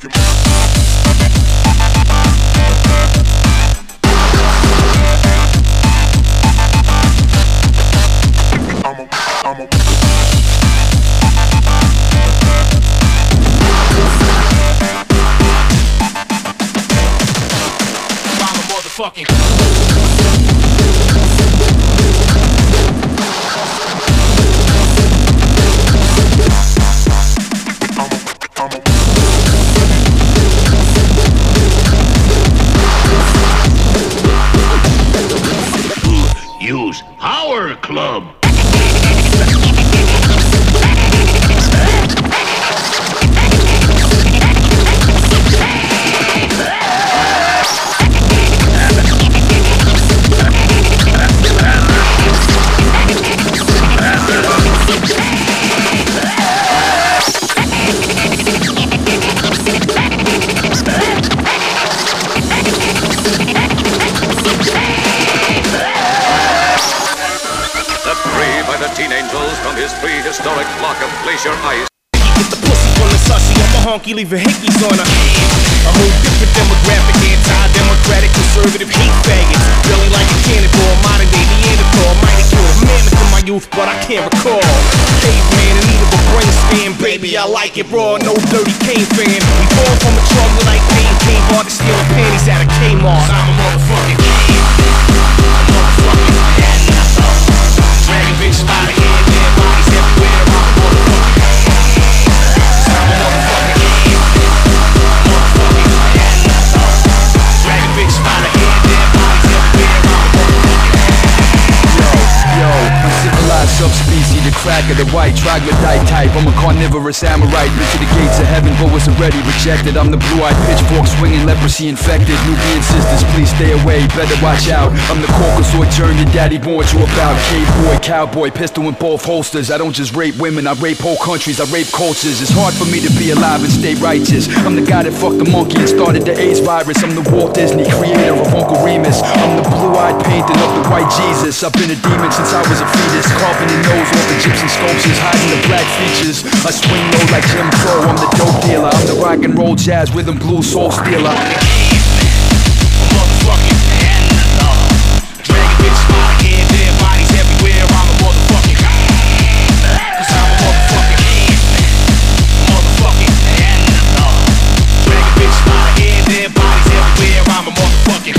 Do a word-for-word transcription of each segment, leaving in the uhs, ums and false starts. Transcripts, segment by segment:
motherfucking. I'm a, I'm a. Fucking Use our club. Teen angels from his prehistoric block of glacier ice. Get the pussy from the sussy, I'm a honky, leaving hickeys on her. A whole different demographic, anti-democratic, conservative hate faggots. Really like a cannonball, modern day Neanderthal. Might have killed a mammoth in my youth, but I can't recall. Caveman in need of a brain scan, baby, I like it raw, no dirty Kane fan. We fall from a trouble like pain, came hard to stealing panties out of Kmart. I'm a motherfucking king. Motherfucking dragon bitch spider head, dead bodies everywhere. I'm a motherfucking I'm a motherfucking Motherfucking dragon bitch spider head, dead bodies everywhere. I'm a motherfucking Yo, yo, I'm civilized subspecies, the crack of the white troglodyte type. I'm a carnivorous Amorite, been to the gates of heaven but was already rejected. I'm the blue-eyed pitchfork swinging, leprosy infected. Nubian sisters, please stay away, better watch out. I'm the Caucasoid germ your daddy warned you about. Cave boy, cowboy, pistol in both holsters. I don't just rape women, I rape whole countries, I rape cultures. It's hard for me to be alive and stay righteous. I'm the guy that fucked the monkey and started the AIDS virus. I'm the Walt Disney creator of Uncle Remus. I'm the blue-eyed painting of the white Jesus. I've been a demon since I was a fetus, carving your nose off Egyptian sculptures, hiding the black features. I swing low like Jim Crow, I'm the dope dealer. I'm the rock and roll jazz rhythm blues soul stealer. Motherfucking dragon bitch spider head, dead bodies everywhere. I'm a motherfucking cause I'm a motherfucking motherfucking dragon bitch spider head, dead bodies everywhere. I'm a motherfucking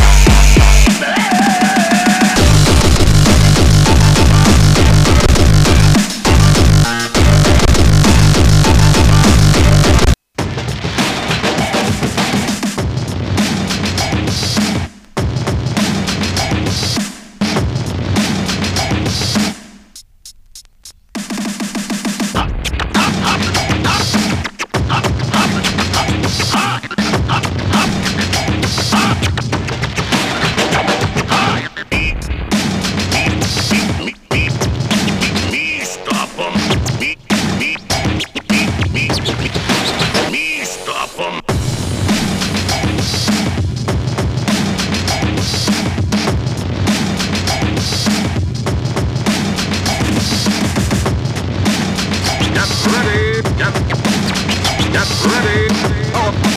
Get ready, get, get ready.